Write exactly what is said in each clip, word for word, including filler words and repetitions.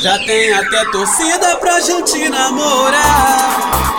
Já tem até torcida pra gente namorar.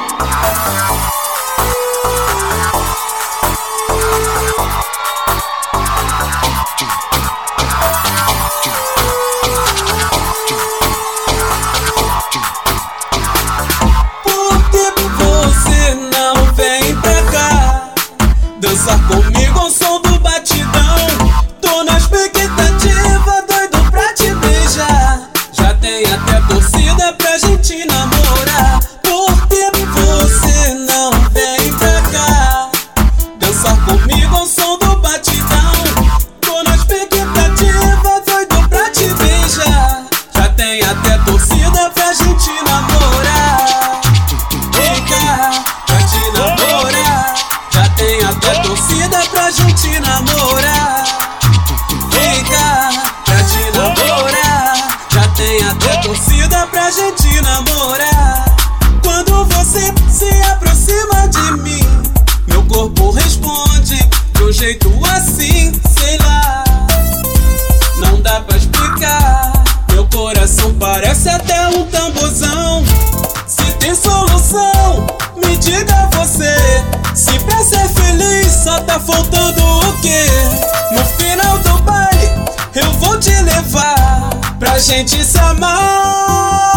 Por que você não vem pra cá dançar comigo ao som do batidão? Tô na expectativa, doido pra te beijar. Já tem até torcida pra gente namorar. Por que você não vem pra cá dançar comigo ao som do batidão? Tô na expectativa, doido pra te beijar. Já tem até torcida pra gente namorar. Vem cá, pra te namorar. Já tem até torcida pra gente namorar. Vem cá, pra te namorar. Já tem até torcida pra gente namorar. Quando você se aproxima de mim, meu corpo responde de um jeito assim, sei lá. Não dá pra explicar, meu coração parece até um tamborzão. Se tem solução, me diga você. Se pra ser feliz só tá faltando o quê? No final do baile eu vou te levar pra gente se amar.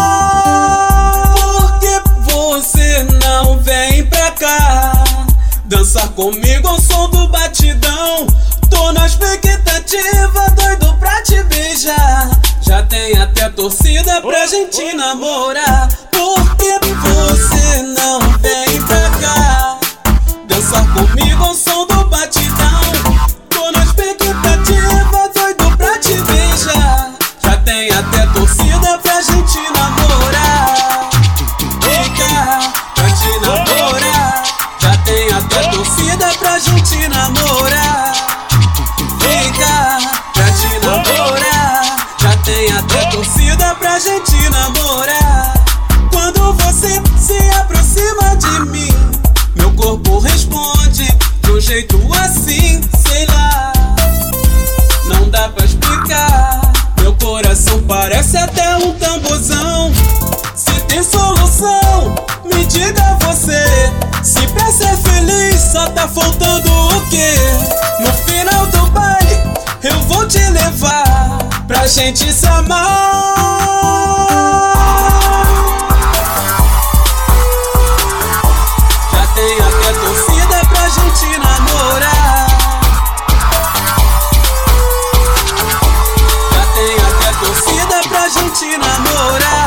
Por que você não vem pra cá dançar comigo ao som do batidão? Tô na expectativa, doido pra te beijar. Já tem até torcida pra gente namorar. Por que você não vem pra cá dançar comigo ao som do batidão? Tô na expectativa, doido pra te beijar. Já tem até torcida pra gente namorar. Vem cá, pra te namorar. Já tem até torcida pra gente namorar. Vem cá, pra te namorar. Já tem até torcida pra gente namorar. Quando você se aproxima de mim, meu corpo responde de um jeito assim, sei lá. Não dá pra explicar, meu coração parece até um tamborzão. Se tem solução, me diga você. Se pra ser feliz só tá faltando o quê? No final do baile eu vou te levar pra gente se amar. Já tem até torcida pra gente namorar. Já tem até torcida pra gente namorar.